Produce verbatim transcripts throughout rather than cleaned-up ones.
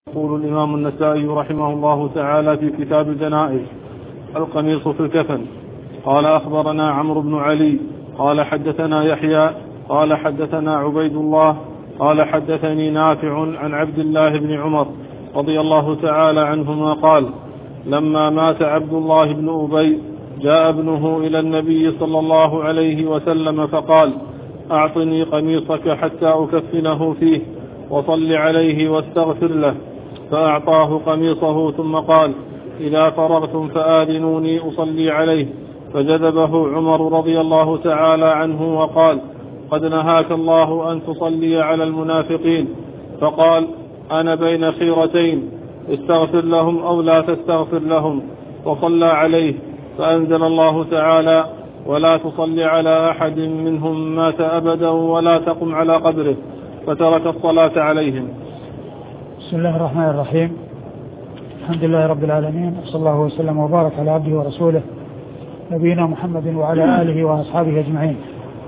يقول الإمام النسائي رحمه الله تعالى في كتاب الجنائز: القميص في الكفن. قال أخبرنا عمرو بن علي قال حدثنا يحيى قال حدثنا عبيد الله قال حدثني نافع عن عبد الله بن عمر رضي الله تعالى عنهما قال: لما مات عبد الله بن أبي جاء ابنه إلى النبي صلى الله عليه وسلم فقال: أعطني قميصك حتى أكفنه فيه وصل عليه واستغفر له. فأعطاه قميصه ثم قال: إذا فرغتم فآذنوني أصلي عليه. فجذبه عمر رضي الله تعالى عنه وقال: قد نهاك الله أن تصلي على المنافقين. فقال: أنا بين خيرتين، استغفر لهم أو لا تستغفر لهم. وصلى عليه، فأنزل الله تعالى: ولا تصلي على أحد منهم مات أبدا ولا تقم على قبره. فترك الصلاة عليهم. بسم الله الرحمن الرحيم. الحمد لله رب العالمين، صلى الله وسلم وبارك على عبده ورسوله نبينا محمد وعلى آله وأصحابه أجمعين.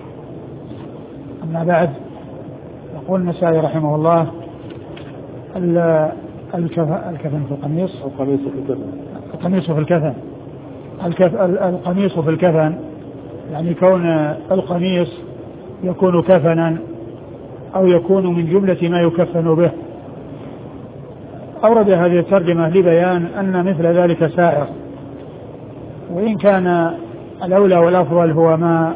أما بعد، يقول النسائي رحمه الله: الكفن في القميص القميص في الكفن القميص في الكفن القميص في الكفن يعني كون القميص يكون كفنا أو يكون من جملة ما يكفن به. أورد هذه الترجمة لبيان أن مثل ذلك سائر، وإن كان الأولى والأفضل هو ما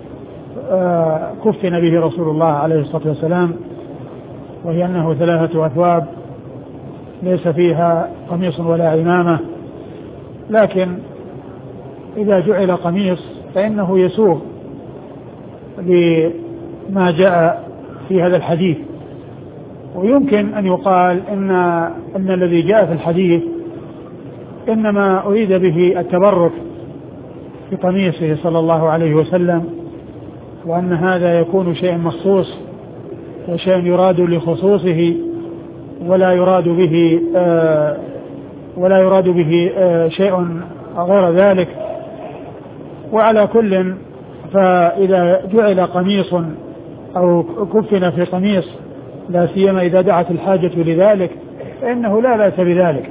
كفن به رسول الله عليه الصلاة والسلام، وهي أنه ثلاثة أثواب ليس فيها قميص ولا عمامة. لكن إذا جعل قميص فإنه يسوغ لما جاء في هذا الحديث، ويمكن أن يقال إن, إن الذي جاء في الحديث إنما أريد به التبرك بقميصه صلى الله عليه وسلم، وأن هذا يكون شيء مخصوص وشيء يراد لخصوصه ولا يراد به آه ولا يراد به آه شيء غير ذلك. وعلى كل، فإذا جعل قميص أو كفن في قميص، لا سيما إذا دعت الحاجة لذلك، فإنه لا بأس بذلك.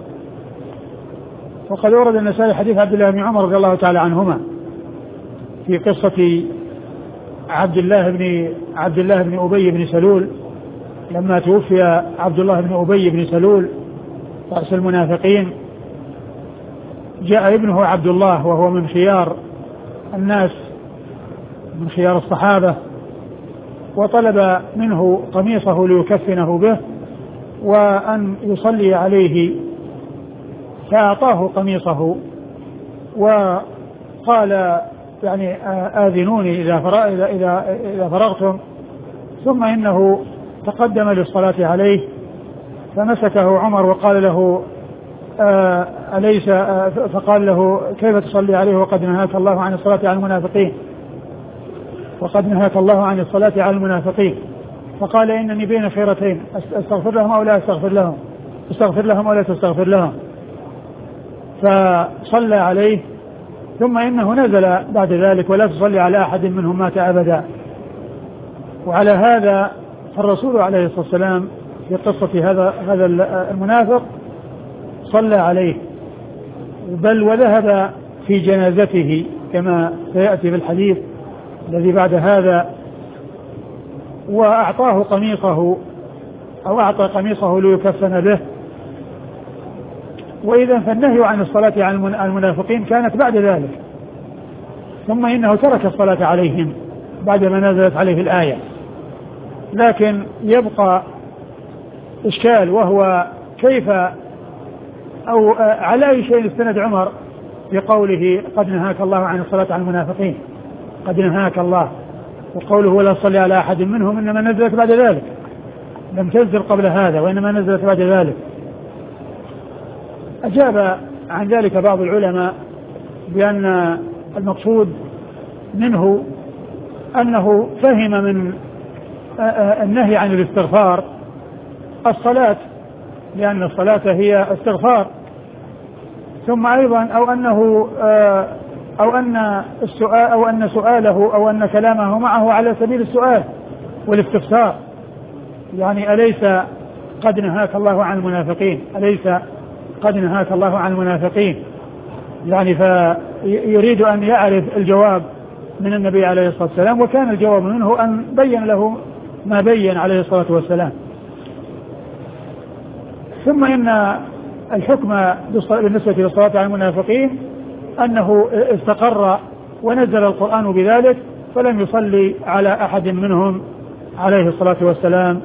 وقد ورد النسائي حديث عبد الله بن عمر رضي الله تعالى عنهما في قصة عبد الله بن عبد الله بن أبي بن سلول، لما توفي عبد الله بن أبي بن سلول رأس المنافقين، جاء ابنه عبد الله وهو من خيار الناس من خيار الصحابة، وطلب منه قميصه ليكفنه به وأن يصلي عليه، فأعطاه قميصه وقال: يعني آذنوني إذا إذا فرغتم. ثم إنه تقدم للصلاة عليه، فمسكه عمر وقال له: أليس فقال له: كيف تصلي عليه وقد نهاك الله عن الصلاة على المنافقين وقد نهاك الله عن الصلاة على المنافقين. فقال: إنني بين خيرتين، استغفر لهم أو لا استغفر لهم استغفر لهم أو لا تستغفر لهم. فصلى عليه، ثم إنه نزل بعد ذلك: ولا تصلي على أحد منهم مات أبدا. وعلى هذا فالرسول عليه الصلاة والسلام في قصة هذا هذا المنافق صلى عليه، بل وذهب في جنازته كما سيأتي في الحديث الذي بعد هذا، وأعطاه قميصه أو أعطى قميصه ليكفن به. وإذا فالنهي عن الصلاة على المنافقين كانت بعد ذلك، ثم إنه ترك الصلاة عليهم بعدما نزلت عليه الآية. لكن يبقى إشكال، وهو كيف أو على أي شيء استند عمر بقوله: قد نهاك الله عن الصلاة على المنافقين، قد نهاك الله، وقوله: ولا تصلي على أحد منهم إنما نزلت بعد ذلك، لم تنزل قبل هذا وإنما نزلت بعد ذلك. أجاب عن ذلك بعض العلماء بأن المقصود منه أنه فهم من النهي عن الاستغفار الصلاة، لأن الصلاة هي استغفار. ثم أيضا أو أنه أو أن السؤال أو أن سؤاله أو أن كلامه معه على سبيل السؤال والاستفسار، يعني أليس قد نهاك الله عن المنافقين، أليس قد نهاك الله عن المنافقين؟ يعني فيريد أن يعرف الجواب من النبي عليه الصلاة والسلام، وكان الجواب منه أن بين له ما بين عليه الصلاة والسلام. ثم إن الحكم بالنسبة للصلاة على المنافقين أنه استقر ونزل القرآن بذلك، فلم يصلي على أحد منهم عليه الصلاة والسلام،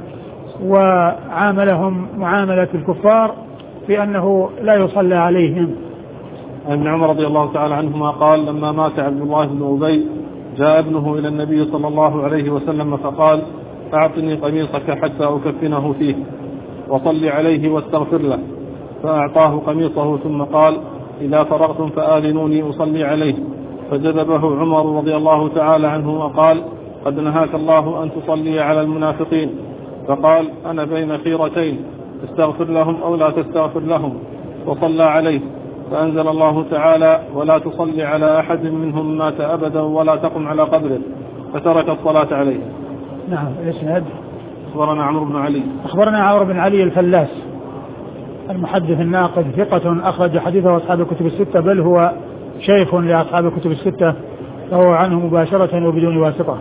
وعاملهم معاملة الكفار في أنه لا يصلى عليهم. ابن عمر رضي الله تعالى عنهما قال: لما مات عبد الله بن أبي جاء ابنه إلى النبي صلى الله عليه وسلم فقال: أعطني قميصك حتى أكفنه فيه وصلي عليه واستغفر له. فأعطاه قميصه ثم قال: إذا فرغتم فآذنوني أصلي عليه. فجذبه عمر رضي الله تعالى عنه وقال: قد نهاك الله أن تصلي على المنافقين. فقال: أنا بين خيرتين، استغفر لهم أو لا تستغفر لهم. وصلى عليه، فأنزل الله تعالى: ولا تصلي على أحد منهم مات أبدا ولا تقم على قبره، فترك الصلاة عليه. نعم. الإسناد: أخبرنا عمرو بن علي أخبرنا عمرو بن علي الفلاس المحدث الناقد ثقة أخرج حديثه أصحاب الكتب الستة، بل هو شيخ لأصحاب الكتب الستة، فهو عنه مباشرة وبدون واسطة.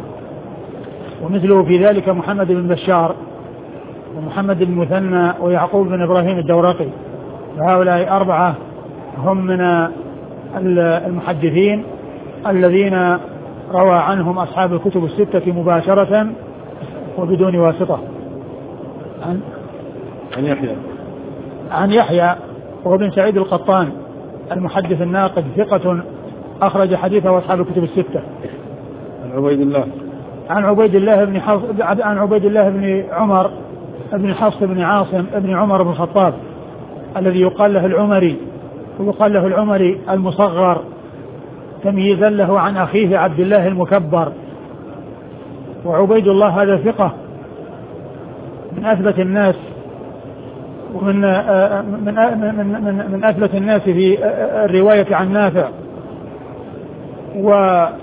ومثله في ذلك محمد بن بشار ومحمد بن مثنى ويعقوب بن إبراهيم الدورقي، وهؤلاء أربعة هم من المحدثين الذين روى عنهم أصحاب الكتب الستة مباشرة وبدون واسطة. عن, عن يحيى عن يحيى وهو بن سعيد القطان المحدث الناقد ثقة أخرج حديثه أصحاب الكتب الستة. عن عبيد الله عن عبيد الله بن حفص عن عبيد الله بن عمر بن حفص بن عاصم بن عمر بن الخطاب الذي يقال له العمري، ويقال له العمري المصغر تمييزا له عن أخيه عبد الله المكبر. وعبيد الله هذا ثقة من أثبت الناس ومن من من من أثبت الناس في الرواية عن نافع. ويقال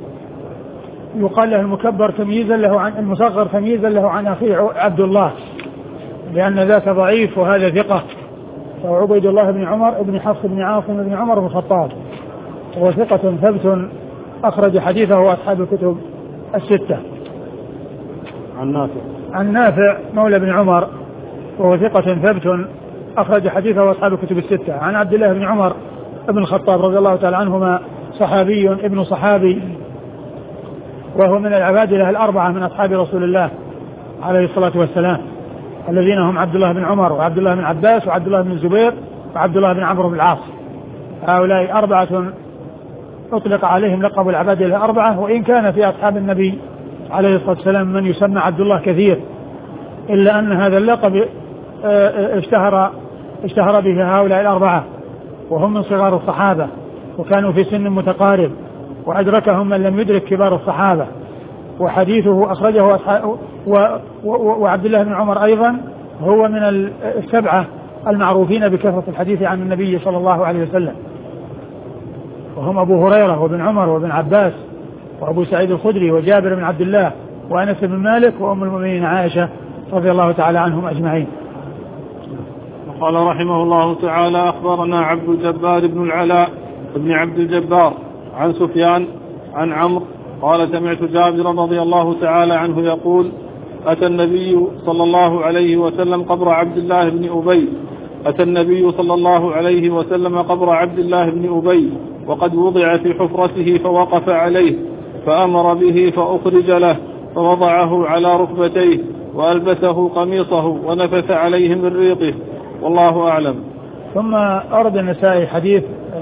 له المكبر تمييزا له عن المصغر تمييزا له عن أخيه عبد الله، لأن ذاك ضعيف وهذا ثقة. وعبيد الله بن عمر بن حفص بن عاصم بن عمر بن الخطاب هو ثقة ثبت أخرج حديثه أصحاب الكتب الستة. عن نافع عن نافع مولى بن عمر وهو ثقة ثبت أخرج حديثه أصحاب الكتب الستة. عن عبد الله بن عمر بن الخطاب رضي الله تعالى عنهما صحابي ابن صحابي، وهو من العبادلة الأربعة من أصحاب رسول الله عليه الصلاة والسلام، الذين هم عبد الله بن عمر وعبد الله بن عباس وعبد الله بن الزبير وعبد الله بن عمرو بن العاص. هؤلاء أربعة أطلق عليهم لقب العبادلة الأربعة، وإن كان في أصحاب النبي عليه الصلاة والسلام من يسمى عبد الله كثير، إلا أن هذا اللقب اشتهر اشتهر به هؤلاء الأربعة، وهم من صغار الصحابة وكانوا في سن متقارب، وأدركهم من لم يدرك كبار الصحابة. وحديثه أخرجه أصحاب و و وعبد الله بن عمر أيضا هو من السبعة المعروفين بكثرة الحديث عن النبي صلى الله عليه وسلم، وهم أبو هريرة وابن عمر وابن عباس وأبو سعيد الخدري وجابر بن عبد الله وأنس بن مالك وأم المؤمنين عائشة رضي الله تعالى عنهم أجمعين. وقال رحمه الله تعالى: أخبرنا عبد الجبار بن العلاء بن عبد الجبار عن سفيان عن عمرو قال: سمعت جابر رضي الله تعالى عنه يقول: أتى النبي صلى الله عليه وسلم قبر عبد الله بن أبي أتى النبي صلى الله عليه وسلم قبر عبد الله بن أبي وقد وضع في حفرته فوقف عليه فأمر به فأخرج له فوضعه على ركبتيه وألبسه قميصه ونفث عليه من ريقه، والله أعلم. ثم أرد النسائي حديث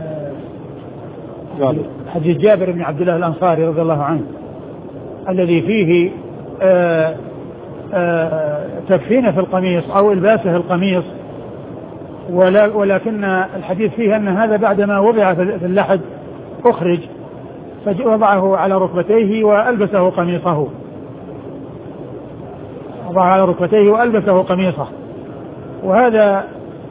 حديث جابر بن عبد الله الأنصاري رضي الله عنه الذي فيه آآ آآ تكفينه في القميص أو إلباسه القميص، ولكن الحديث فيه أن هذا بعدما وضع في اللحد أخرج فوضعه على ركبتيه وألبسه قميصه وضعه على ركبتيه وألبسه قميصه وهذا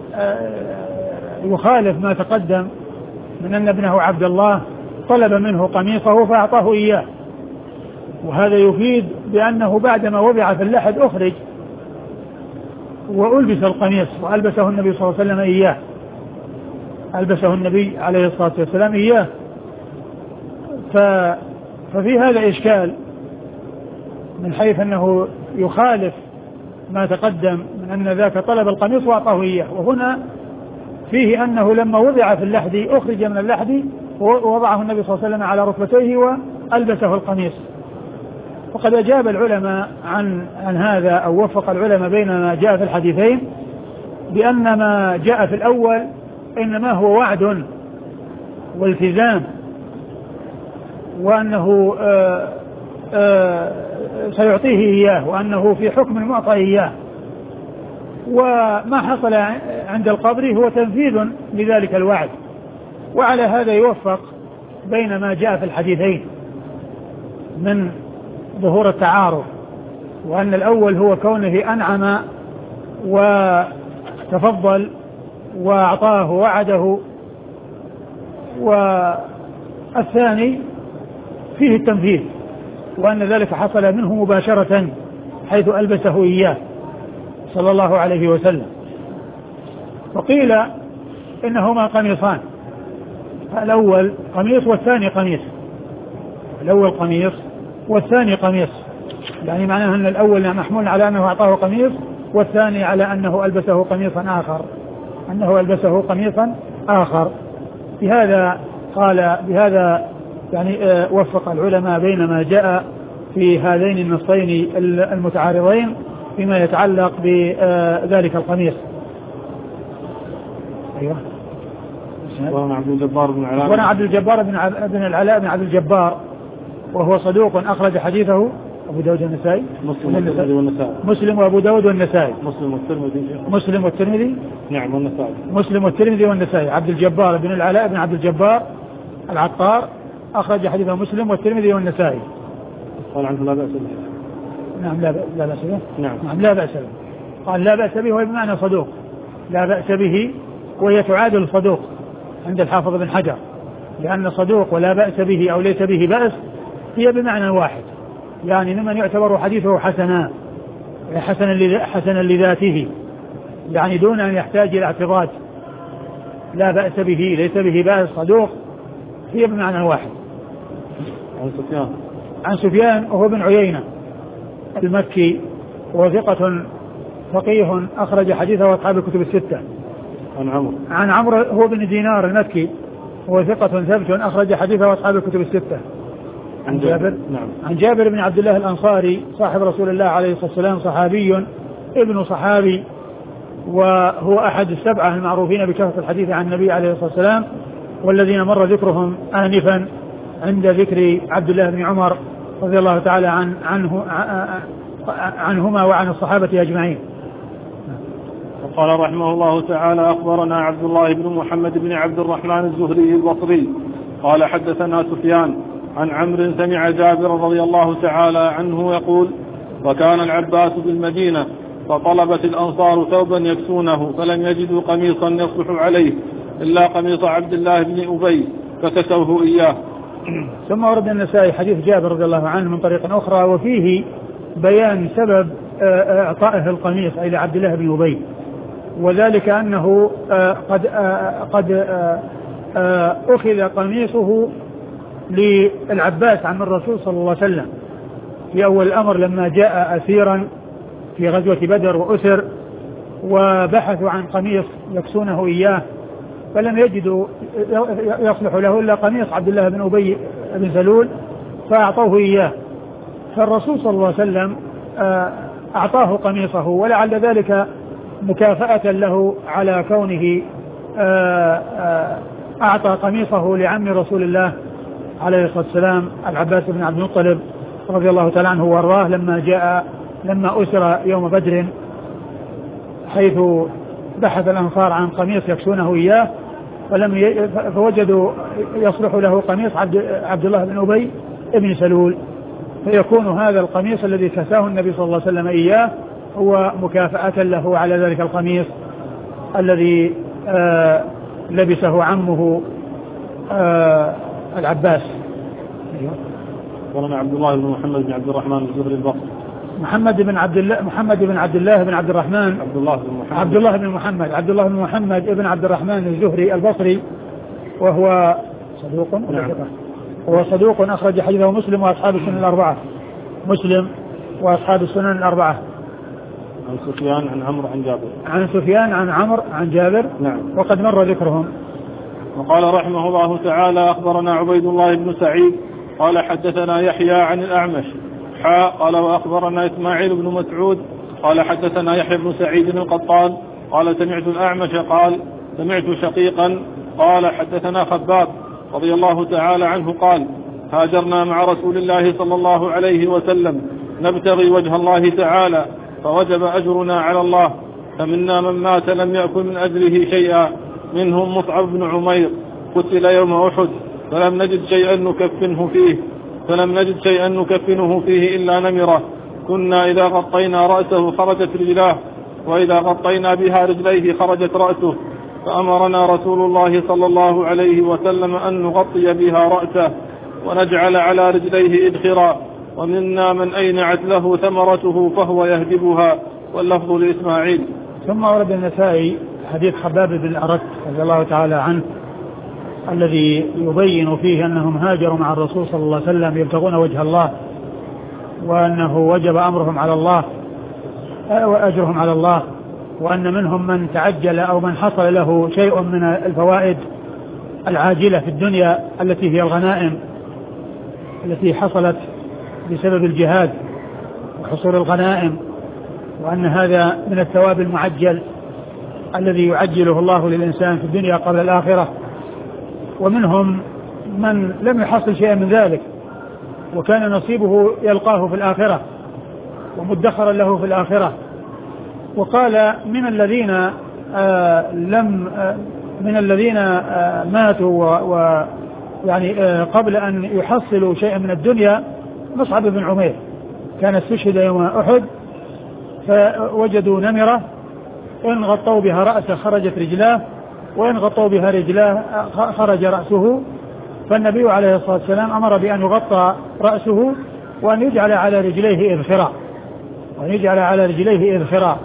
يخالف ما تقدم من أن ابنه عبد الله طلب منه قميصه فأعطاه إياه، وهذا يفيد بأنه بعدما وضع في اللحد أخرج وألبس القميص وألبسه النبي صلى الله عليه وسلم إياه، ألبسه النبي عليه الصلاة والسلام إياه. ففي هذا إشكال من حيث أنه يخالف ما تقدم من أن ذاك طلب القميص وأعطاه إياه، وهنا فيه أنه لما وضع في اللحد أخرج من اللحد ووضعه النبي صلى الله عليه وسلم على ركبتيه وألبسه القميص. وقد أجاب العلماء عن, عن هذا أو وفق العلماء بين ما جاء في الحديثين بأن ما جاء في الأول إنما هو وعد والتزام، وأنه آآ آآ سيعطيه إياه، وأنه في حكم معطى إياه، وما حصل عند القبر هو تنفيذ لذلك الوعد. وعلى هذا يوفق بين ما جاء في الحديثين من ظهور التعارض، وأن الأول هو كونه أنعم وتفضل وأعطاه وعده، والثاني فيه التنفيذ، وأن ذلك حصل منه مباشرة حيث ألبسه إياه صلى الله عليه وسلم. وقيل إنهما قميصان، الأول قميص والثاني قميص، الأول قميص والثاني قميص، يعني معناه أن الأول محمول على أنه أعطاه قميص، والثاني على أنه ألبسه قميصا آخر، أنه ألبسه قميصا آخر. بهذا قال بهذا يعني وفق العلماء بين ما جاء في هذين النصين المتعارضين فيما يتعلق بذلك القميص. أيوة. وانا عبد الجبار بن العلاء وانا عبد الجبار بن العلاء بن عبد الجبار، وهو صدوق أخرج حديثه أبو داود والنسائي مسلم والترمذي والنسائي مسلم وأبو داود والنسائي مسلم والترمذي مسلم والترمذي نعم والنسائي مسلم والترمذي والنسائي. عبد الجبار بن العلاء بن عبد الجبار العطار أخرج حديثه مسلم والترمذي والنسائي. قال عنه لا بأس به. نعم لا لا بأس به. نعم. نعم لا بأس به. قال لا بأس به وهي بمعنى صدوق، لا بأس به وهي تعادل الصدوق عند الحافظ بن حجر، لأن صدوق ولا بأس به أو ليس به بأس هي بمعنى واحد، يعني ممن يعتبر حديثه حسنا حسنا حسنا لذاته، يعني دون أن يحتاج إلى اعتراض. لا بأس به ليس به بأس صدوق هي بمعنى واحد. عن سفيان عن سفيان وهو بن عيينة المكي وثقة فقيه أخرج حديثه أصحاب الكتب الستة. عن عمرو عن عمرو هو بن دينار المكي وثقة ثبت أخرج حديثه أصحاب الكتب الستة. عن جابر نعم. عن جابر بن عبد الله الأنصاري صاحب رسول الله عليه الصلاة والسلام، صحابي ابن صحابي، وهو أحد السبعة المعروفين بكثرة الحديث عن النبي عليه الصلاة والسلام، والذين مر ذكرهم آنفا عند ذكر عبد الله بن عمر رضي الله تعالى عن عنه عنهما وعن الصحابة أجمعين. وقال رحمه الله تعالى: أخبرنا عبد الله بن محمد بن عبد الرحمن الزهري البصري قال حدثنا سفيان عن عمرو سمع جابر رضي الله تعالى عنه يقول: وكان العباس بالمدينة فطلبت الأنصار ثوبا يكسونه فلم يجدوا قميصا يصلح عليه إلا قميص عبد الله بن أبي فكسوه إياه. ثم ورد النسائي حديث جابر رضي الله عنه من طريق أخرى، وفيه بيان سبب إعطائه القميص إلى عبد الله بن أبي، وذلك أنه قد قد أخذ قميصه للعباس عن الرسول صلى الله عليه وسلم في أول الأمر لما جاء أسيرا في غزوة بدر وأسر، وبحثوا عن قميص يكسونه إياه فلم يجدوا يصلح له إلا قميص عبد الله بن أبي بن سلول فأعطوه إياه، فالرسول صلى الله عليه وسلم أعطاه قميصه، ولعل ذلك مكافأة له على كونه أعطى قميصه لعم رسول الله عليه الصلاة والسلام العباس بن عبد المطلب رضي الله تعالى عنه وارضاه لما جاء لما أسر يوم بدر، حيث بحث الأنصار عن قميص يكسونه إياه فلم ي... فوجدوا يصلح له قميص عبد... عبد الله بن أبي بن سلول، فيكون هذا القميص الذي كساه النبي صلى الله عليه وسلم إياه هو مكافأة له على ذلك القميص الذي آه لبسه عمه آه العباس. ولنا عبد الله بن محمد بن عبد الرحمن الزهري البصري محمد بن عبد الله محمد بن عبد الله بن عبد الرحمن عبد الله بن محمد عبد الله بن محمد عبد الله بن محمد ابن عبد الرحمن الزهري البصري، وهو صدوق نعم. هو صدوق أخرج حديثه مسلم وأصحاب السنن الأربعة مسلم وأصحاب السنن الأربعة. عن سفيان عن عمرو عن جابر عن سفيان عن عمرو عن جابر نعم. وقد مر ذكرهم. وقال رحمه الله تعالى أخبرنا عبيد الله بن سعيد قال حدثنا يحيى عن الأعمش حاء قال وأخبرنا إسماعيل بن مسعود قال حدثنا يحيى بن سعيد القطان قال سمعت الأعمش قال سمعت شقيقا قال حدثنا خباب رضي الله تعالى عنه قال هاجرنا مع رسول الله صلى الله عليه وسلم نبتغي وجه الله تعالى فوجب أجرنا على الله، فمنا من مات لم يأكل من أجره شيئا، منهم مصعب بن عمير قتل يوم أحد فلم نجد شيئا نكفنه فيه فلم نجد شيئا نكفنه فيه إلا نمرة، كنا إذا غطينا رأسه خرجت رجلاه وإذا غطينا بها رجليه خرجت رأسه، فأمرنا رسول الله صلى الله عليه وسلم أن نغطي بها رأسه ونجعل على رجليه إدخرا، ومنا من أينعت له ثمرته فهو يهدبها، واللفظ لإسماعيل. ثم ورد النسائي حديث خباب بن الأرت رضي الله تعالى عنه الذي يبين فيه أنهم هاجروا مع الرسول صلى الله عليه وسلم يبتغون وجه الله، وأنه وجب أمرهم على الله وأجرهم على الله، وأن منهم من تعجل أو من حصل له شيء من الفوائد العاجلة في الدنيا التي هي الغنائم التي حصلت بسبب الجهاد وحصول الغنائم، وأن هذا من الثواب المعجل الذي يعجله الله للإنسان في الدنيا قبل الآخرة. ومنهم من لم يحصل شيئا من ذلك وكان نصيبه يلقاه في الآخرة ومدخرا له في الآخرة. وقال من الذين آه لم آه من الذين آه ماتوا ويعني آه قبل أن يحصلوا شيئا من الدنيا مصعب بن عمير كان استشهد يوم أحد فوجدوا نمرة إن غطوا بها رأسه خرجت رجلاه وإن غطوا بها رجلاه خرج رأسه، فالنبي عليه الصلاة والسلام أمر بأن يغطى رأسه وأن يجعل على رجليه إذخرا وأن يجعل على رجليه إذخرا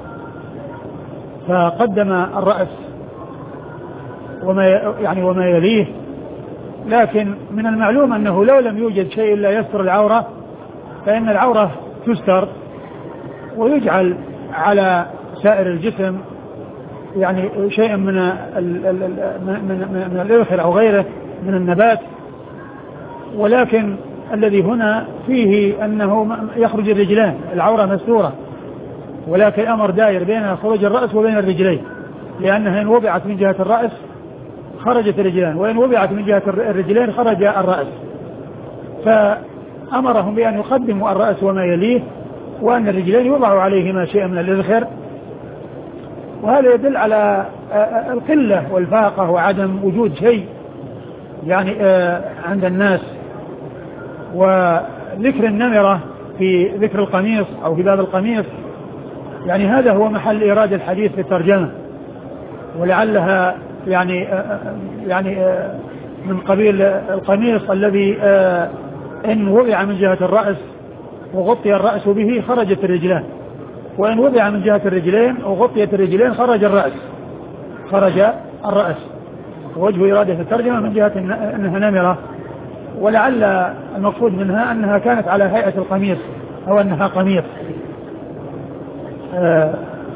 فقدم الرأس وما يعني وما يليه. لكن من المعلوم أنه لو لم يوجد شيء إلا يستر العورة فإن العورة تستر ويجعل على سائر الجسم يعني شيء من من من الإذخر أو غيره من النبات. ولكن الذي هنا فيه أنه يخرج الرجلان، العورة مستورة، ولكن الأمر داير بين خروج الرأس وبين الرجلين، لأنها إن وضعت من جهة الرأس خرجت الرجلان وإن وضعت من جهة الرجلين خرج الرأس، فأمرهم بأن يقدموا الرأس وما يليه وأن الرجلين يوضع عليهما شيء من الإذخر. وهذا يدل على القلة والفاقة وعدم وجود شيء يعني عند الناس. وذكر النمرة في ذكر القميص أو في باب القميص يعني هذا هو محل إيراد الحديث في الترجمة، ولعلها يعني يعني من قبيل القميص الذي إن وضع من جهة الرأس وغطي الرأس به خرجت الرجلان، وإن وضع من جهة الرجلين وغطيت الرجلين خرج الرأس خرج الرأس. وجه إرادة الترجمة من جهة أنها نمرة، ولعل المقصود منها أنها كانت على هيئة القميص أو أنها قميص. آه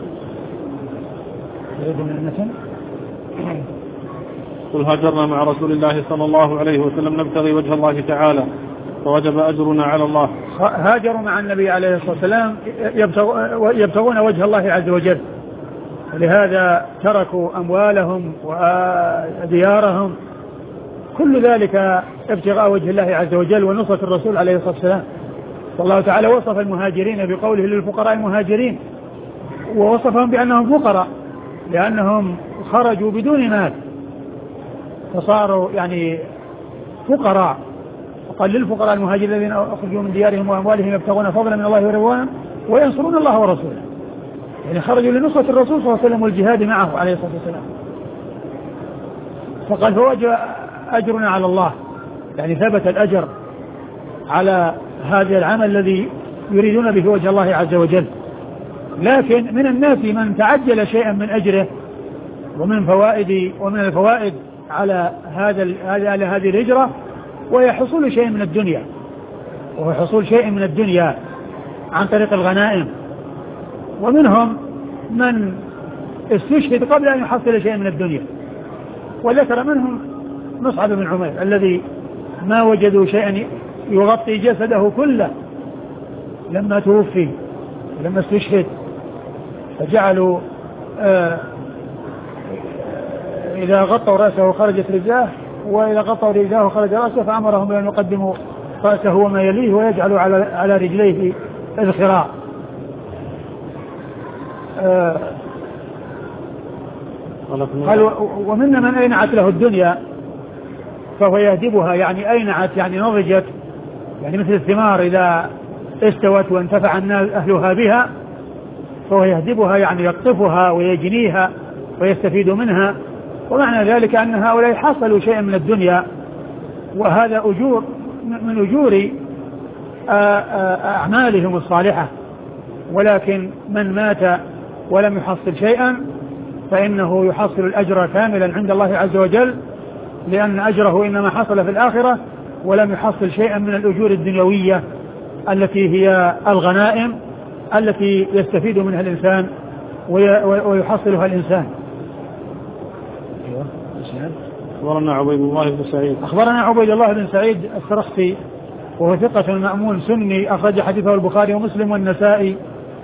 قل هاجرنا مع رسول الله صلى الله عليه وسلم نبتغي وجه الله تعالى فوجب أجرنا على الله. هاجروا مع النبي عليه الصلاة والسلام يبتغون وجه الله عز وجل، ولهذا تركوا أموالهم وديارهم كل ذلك ابتغاء وجه الله عز وجل ونصرة الرسول عليه الصلاة والسلام. والله تعالى وصف المهاجرين بقوله للفقراء المهاجرين، ووصفهم بأنهم فقراء لأنهم خرجوا بدون مال فصاروا يعني فقراء. وقال للفقراء المهاجرين الذين أخرجوا من ديارهم وأموالهم يبتغون فضلا من الله ورضوانا وينصرون الله ورسوله، يعني خرجوا لنصرة الرسول صلى الله عليه وسلم والجهاد معه عليه الصلاة والسلام. فقال فوجب أجرنا على الله، يعني ثبت الأجر على هذا العمل الذي يريدون به وجه الله عز وجل. لكن من الناس من تعجل شيئا من أجره ومن فوائد ومن الفوائد على هذا على هذه الهجرة، وهي حصول شيء من الدنيا وهو حصول شيء من الدنيا عن طريق الغنائم. ومنهم من استشهد قبل أن يحصل شيء من الدنيا، وذكر منهم مصعب بن عمير الذي ما وجدوا شيئا يغطي جسده كله لما توفي لما استشهد، فجعلوا آه إذا غطوا رأسه خرجت رجلاه، وإذا غطوا رجلاه خرج رأسه، فأمرهم بأن يقدموا رأسه وما يليه ويجعلوا على على رجليه الخراع. آه قال ومن من أينعت له الدنيا فهو يهدبها، يعني أينعت يعني نضجت، يعني مثل الثمار إذا استوت وانتفع الناس أهلها بها فهو يهدبها، يعني يقطفها ويجنيها ويستفيد منها. ومعنى ذلك أن هؤلاء حصلوا شيئا من الدنيا، وهذا أجور من أجور أعمالهم الصالحة. ولكن من مات ولم يحصل شيئا فإنه يحصل الأجر كاملا عند الله عز وجل، لأن أجره إنما حصل في الآخرة، ولم يحصل شيئا من الأجور الدنيوية التي هي الغنائم التي يستفيد منها الإنسان ويحصلها الإنسان. أخبرنا عبيد الله بن سعيد أخبرنا عبيد الله بن سعيد السرخسي وهو ثقة مأمون سني، أخرج حديثه البخاري ومسلم والنسائي.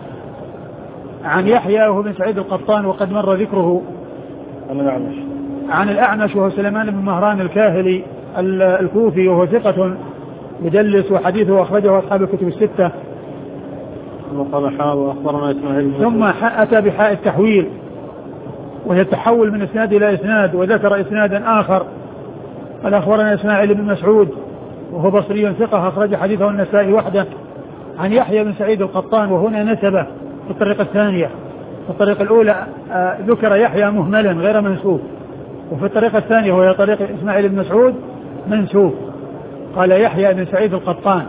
عن يحيى وهو بن سعيد القطان وقد مر ذكره. عن الأعمش عن الأعمش وهو سليمان بن مهران الكاهلي الكوفي وهو ثقة مدلس، وحديثه أخرجه أصحاب الكتب الستة. وقال حاء وأخبرنا إسماعيل ثم أتى بحاء التحويل وهي التحول من إسناد إلى إسناد، وذكر إسنادا آخر قال أخبرنا إسماعيل بن مسعود وهو بصري ثقة أخرج حديثه النسائي وحده. عن يحيى بن سعيد القطان، وهنا نسبه في الطريقة الثانية. في الطريقة الأولى ذكر يحيى مهملا غير منسوب، وفي الطريقة الثانية وهي طريقة إسماعيل بن مسعود منسوب، قال يحيى بن سعيد القطان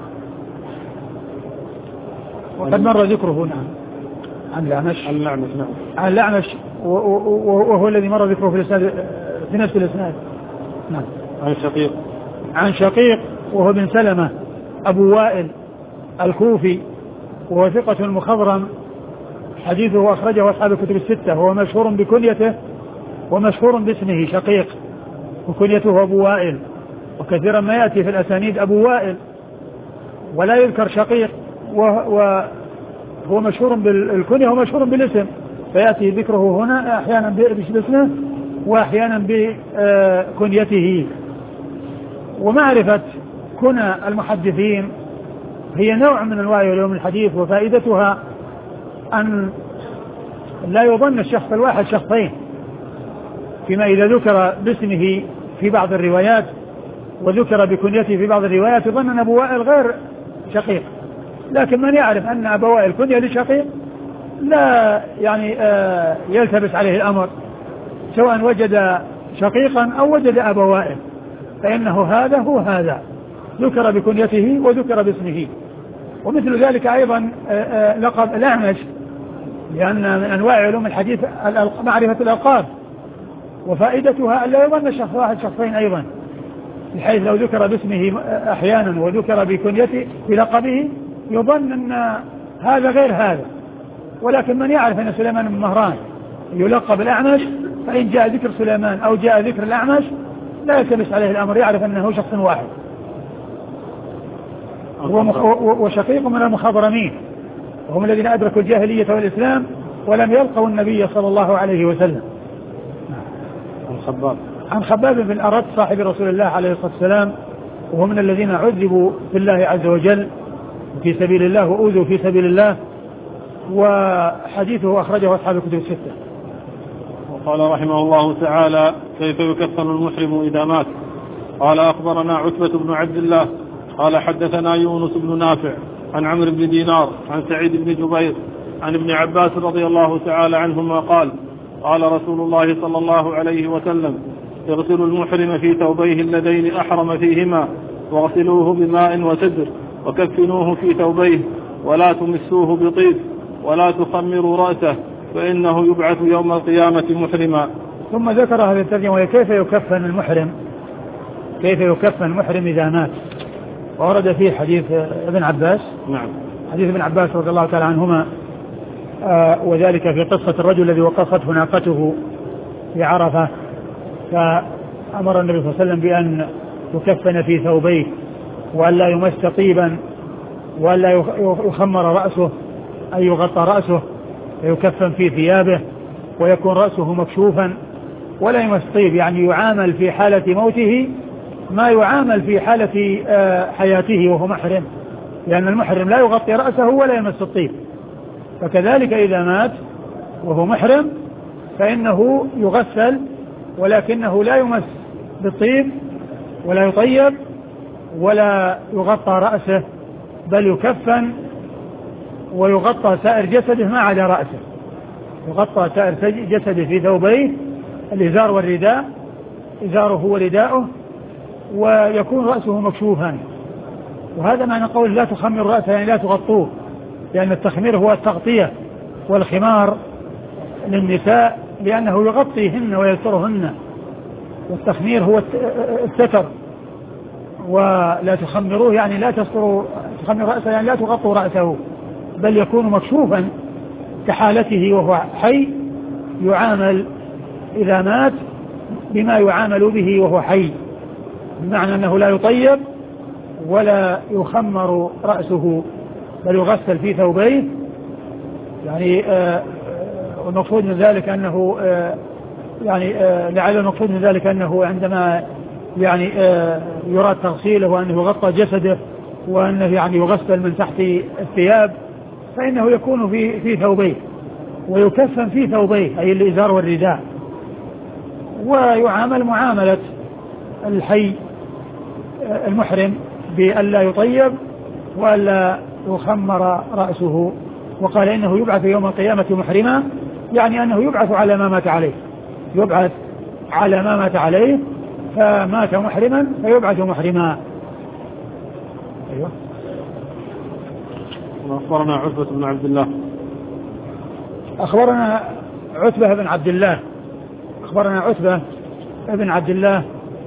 وقد مر ذكره. نعم. عن الأعمش عن الأعمش نعم عن الأعمش وهو الذي مر ذكره في الإسناد في نفس الإسناد. نعم. عن شقيق عن شقيق وهو بن سلمة أبو وائل الكوفي وهو ثقة مخضرم، حديثه أخرجه أصحاب الكتب الستة. هو مشهور بكنيته ومشهور باسمه شقيق، وكنيته أبو وائل، وكثيرا ما يأتي في الأسانيد أبو وائل ولا يذكر شقيق، وهو مشهور بالكنية ومشهور بالاسم، فيأتي ذكره هنا أحيانا باسمه وأحيانا بكنيته. ومعرفة كنى المحدثين هي نوع من أنواع علوم الحديث، وفائدتها أن لا يظن الشخص الواحد شخصين، فيما إذا ذكر باسمه في بعض الروايات وذكر بكنيته في بعض الروايات يظن أن أبو وائل غير شقيق. لكن من يعرف أن أبا وائل كنية لشقيق لا يعني آه يلتبس عليه الأمر، سواء وجد شقيقا أو وجد أبا وائل، فإنه هذا هو هذا، ذكر بكنيته وذكر باسمه. ومثل ذلك أيضا آه آه لقب الأعمش، لأن من أنواع علوم الحديث معرفة الألقاب، وفائدتها أن لا يظن شخص واحد شخصين أيضا، بحيث لو ذكر باسمه أحيانا وذكر بكنيته بلقبه يظن أن هذا غير هذا. ولكن من يعرف أن سليمان بن مهران يلقب الأعمش، فإن جاء ذكر سليمان أو جاء ذكر الأعمش لا يلتبس عليه الأمر، يعرف أنه شخص واحد. وشقيق من المخضرمين، وهم الذين أدركوا الجاهلية والإسلام ولم يلقوا النبي صلى الله عليه وسلم. عن خباب عن خباب بن أرد صاحب رسول الله عليه الصلاة والسلام، وهو من الذين عذبوا في الله عز وجل في سبيل الله وأوذوا في سبيل الله، وحديثه أخرجه أصحاب الكتب الستة. وقال رحمه الله تعالى: كيف يكفن المحرم إذا مات؟ قال: أخبرنا عتبة بن عبد الله قال حدثنا يونس بن نافع عن عمرو بن دينار عن سعيد بن جبير عن ابن عباس رضي الله تعالى عنهما قال: قال رسول الله صلى الله عليه وسلم: اغسلوا المحرم في ثوبيه اللذين أحرم فيهما، واغسلوه بماء وسدر، وكفنوه في ثوبيه، ولا تمسوه بطيب ولا تخمروا رأسه فإنه يبعث يوم القيامة محرما. ثم ذكر هذه الترجمة وهي كيف يكفن المحرم كيف يكفن المحرم إذا مات. وورد فيه حديث ابن عباس نعم حديث ابن عباس رضي الله تعالى عنهما آه وذلك في قصة الرجل الذي وقفته ناقته في عرفة فأمر النبي صلى الله عليه وسلم بأن يكفن في ثوبيه وأن لا يمس طيبا وأن لا يخمر رأسه أي يغطى رأسه فيكفن في ثيابه ويكون رأسه مكشوفا ولا يمس طيب يعني يعامل في حالة موته ما يعامل في حالة حياته وهو محرم لأن المحرم لا يغطي رأسه ولا يمس الطيب. فكذلك إذا مات وهو محرم فإنه يغسل ولكنه لا يمس بالطيب ولا يطيب ولا يغطى رأسه بل يكفن ويغطى سائر جسده ما عدا رأسه. يغطى سائر جسده في ثوبيه الإزار والرداء إزاره ورداؤه ويكون رأسه مكشوفا. وهذا معنى قول لا تخمر رأسه يعني لا تغطوه لأن التخمير هو التغطية والخمار للنساء لأنه يغطيهن ويسترهن والتخمير هو الستر. ولا تخمروه يعني لا تستروا تخمر رأسه يعني لا تغطوا رأسه بل يكون مكشوفا كحالته وهو حي يعامل إذا مات بما يعامل به وهو حي بمعنى أنه لا يطيب ولا يخمر رأسه بل يغسل في ثوبيه يعني آه والمقصود من ذلك أنه آه يعني آه لعل المقصود من ذلك أنه عندما يعني آه يراد تغسيله وأنه يغطى جسده وأنه يعني يغسل من تحت الثياب فإنه يكون في في ثوبيه ويكفن في ثوبيه أي الإزار والرداء ويعامل معاملة الحي المحرم بألا يطيب وألا يخمر رأسه. وقال إنه يبعث يوم القيامة محرما يعني أنه يبعث على ما مات عليه يبعث على ما مات عليه فمات محرما فيبعث محرما. أيوة. أخبرنا عتبة بن عبد الله أخبرنا عتبة بن عبد الله أخبرنا عتبة بن عبد الله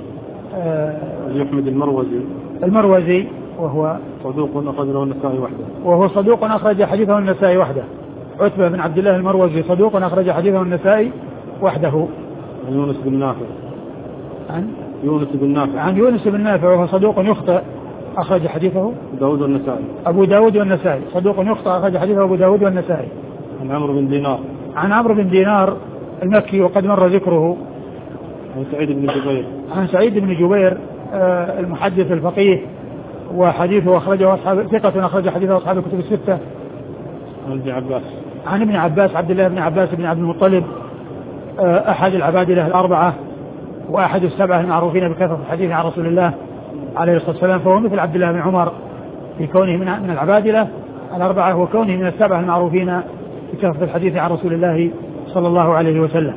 يحمد المروزي المروزي وهو صدوق أخرج له النسائي وحده وهو صدوق أخرج حديثه النسائي وحده. عتبة بن عبد الله المروزي صدوق أخرج حديثه النسائي وحده. عن يونس بن نافع عن يونس بن نافع عن يونس بن نافع وهو صدوق يخطئ أخرج حديثه داود والنسائي أبو داود والنسائي صدوق يخطئ أخرج حديثه أبو داود والنسائي. عن عمرو بن دينار عن عمرو بن دينار المكي وقد مر ذكره. عن سعيد بن جبير عن سعيد بن جبير آه المحدث الفقيه وحديثه أخرجه أصحاب ثقة أخرج حديثه أصحاب الكتب الستة. عن ابن عباس عن ابن عباس عبد الله بن عباس بن عبد المطلب آه أحد العبادلة الأربعة وأحد السبعة المعروفين بكثرة الحديث عن رسول الله عليه الصلاة والسلام فهو مثل عبد الله بن عمر في كونه من من العبادلة الأربعة وكونه من السبعة المعروفين بكثرة الحديث عن رسول الله صلى الله عليه وسلم.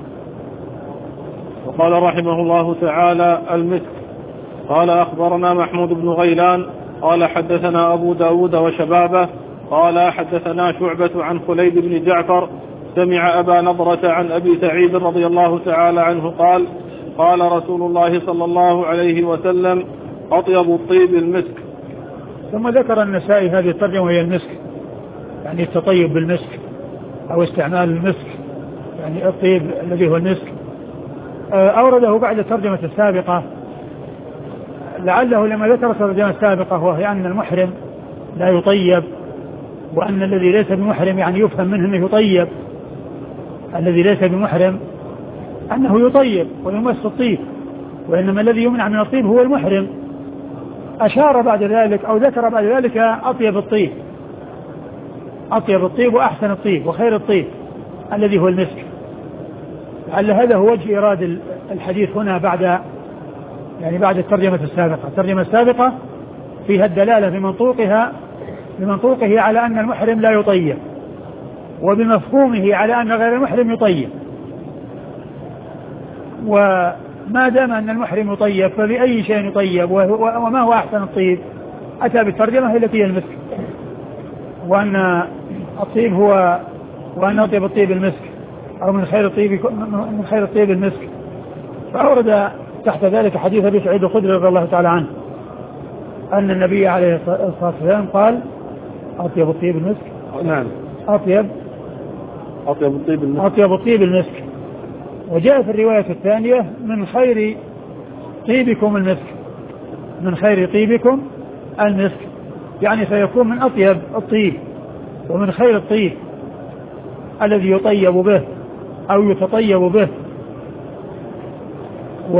وقال رحمه الله تعالى المسك. قال أخبرنا محمود بن غيلان قال حدثنا أبو داود وشبابه قال حدثنا شعبة عن خليد بن جعفر سمع أبا نضرة عن أبي سعيد رضي الله تعالى عنه قال قال رسول الله صلى الله عليه وسلم أطيب الطيب المسك. ثم ذكر النسائي هذه الترجمة وهي المسك يعني التطيب بالمسك أو استعمال المسك يعني الطيب الذي هو المسك. أورده بعد الترجمة السابقة لعله لما ذكر الترجمة السابقة وهي أن المحرم لا يطيب وأن الذي ليس بمحرم يعني يفهم منه أنه يطيب الذي ليس بمحرم أنه يطيب ويمس الطيب وإنما الذي يمنع من الطيب هو المحرم. أشار بعد ذلك أو ذكر بعد ذلك أطيب الطيب أطيب الطيب وأحسن الطيب وخير الطيب الذي هو المسك. لعل هذا هو وجه إيراد الحديث هنا بعد يعني بعد الترجمة السابقة. الترجمة السابقة فيها الدلالة بمنطوقها بمنطوقه على أن المحرم لا يطيب وبمفهومه على أن غير المحرم يطيب وما دام أن المحرم يطيب فبأي شيء يطيب وما هو أحسن الطيب أتى بالترجمة التي هي المسك وأن الطيب هو وأن أطيب الطيب المسك أو من خير الطيب من خير الطيب المسك. فأورد تحت ذلك حديث أبي سعيد الخدري رضي الله تعالى عنه أن النبي عليه الصلاة والسلام قال أطيب الطيب المسك. نعم أطيب أطيب الطيب المسك أطيب الطيب المسك. وجاء في الرواية الثانية من خير طيبكم المسك من خير طيبكم المسك، يعني سيكون من أطيب الطيب ومن خير الطيب الذي يطيب به أو يتطيب به. و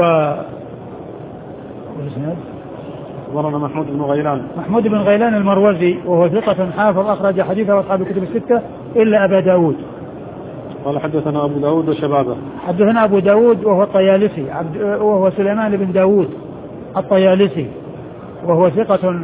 أخبرنا محمود بن غيلان محمود بن غيلان المروزي وهو ثقة حافظ أخرج حديثه أصحاب الكتب الستة إلا أبا داود. قال حدثنا أبو داود وشبابه. حدثنا أبو داود وهو الطيالسي وهو سليمان بن داود الطيالسي وهو ثقة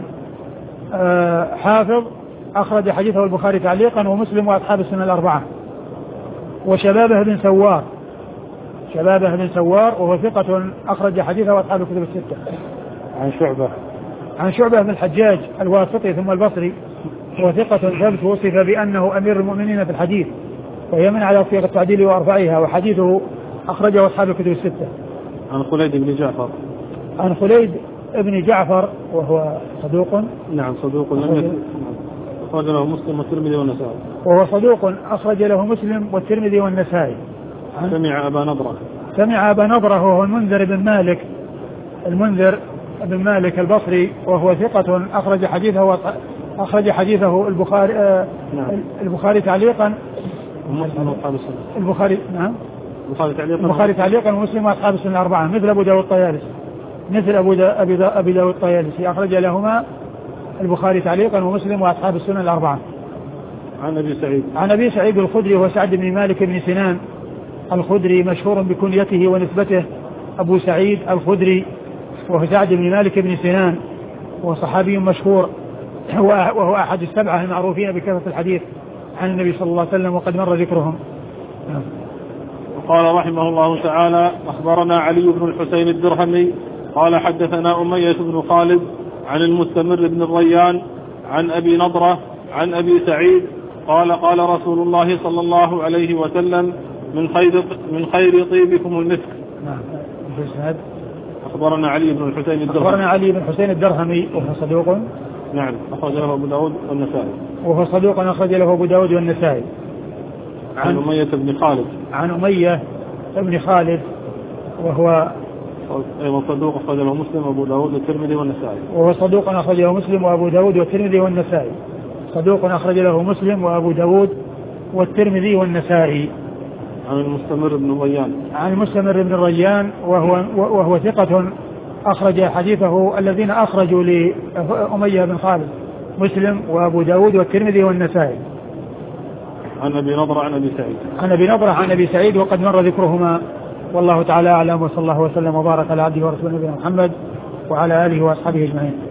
حافظ أخرج حديثه البخاري تعليقا ومسلم وأصحاب السنة الأربعة. وشبابه بن سوار شبابه بن سوار وهو ثقة أخرج حديثه وأصحاب الكتب الستة. عن شعبة عن شعبة بن الحجاج الواسطي ثم البصري وهو ثقة ثبت وصف بأنه أمير المؤمنين في الحديث ويمن على صيغة التعديل وأربعها وحديثه أخرجه أصحاب الكتب الستة. عن خليد بن جعفر عن خليد بن جعفر وهو صدوق. نعم صدوق لم أخرج له مسلم والترمذي والنسائي. وهو صدوق أخرج له مسلم والترمذي والنسائي. سمع أبا نضرة سمع أبا نضرة وهو المنذر بن مالك المنذر بن مالك البصري وهو ثقة أخرج حديثه أخرج حديثه البخاري آه نعم. البخاري تعليقا البخاري نعم البخاري تعليقا البخاري تعليقا ومسلم وأصحاب السنة الأربعة مثل أبو داود الطيالسي مثل أبو دا أبي, دا أبي داود الطيالسي أخرج لهما البخاري تعليقا ومسلم وأصحاب السنة الأربعة. عن أبي سعيد عن أبي سعيد الخدري وهو سعد بن مالك بن سنان الخدري مشهور بكنيته ونسبته أبو سعيد الخدري وهو سعد بن مالك بن سنان وصحابي مشهور وهو أحد السبعة المعروفين بكثرة الحديث عن النبي صلى الله عليه وسلم وقد مر ذكرهم. وقال رحمه الله تعالى أخبرنا علي بن الحسين الدرهمي قال حدثنا أمية بن خالد عن المستمر بن الريان عن أبي نضرة عن أبي سعيد قال قال رسول الله صلى الله عليه وسلم من خير من خير طيبكم المسك. نعم. أخبرنا علي بن الحسين الدرهمي أخبرنا علي بن الحسين الدرهمي وهو صدوق. نعم أخرج له أبو داود والنسائي. وهو صدوق أخرج له أبو داود والنسائي. عن أمية بن خالد عن أمية بن خالد وهو أيضا صدوق أخرج له مسلم وأبو داود والترمذي والنسائي. وهو صدوق أخرج له مسلم وأبو داود والترمذي والنسائي. صدوق أخرج له مسلم وأبو داود والترمذي والنسائي. عن المستمر بن الريان عن المستمر بن الريان وهو وهو ثقة أخرج حديثه الذين أخرجوا لأمية بن خالد مسلم وأبو داود والترمذي والنسائي. عن أبي نضرة عن أبي سعيد عن أبي نضرة عن أبي سعيد وقد مر ذكرهما والله تعالى أعلم وصلى الله وسلم وبارك على عبده ورسوله نبينا محمد وعلى آله وأصحابه أجمعين.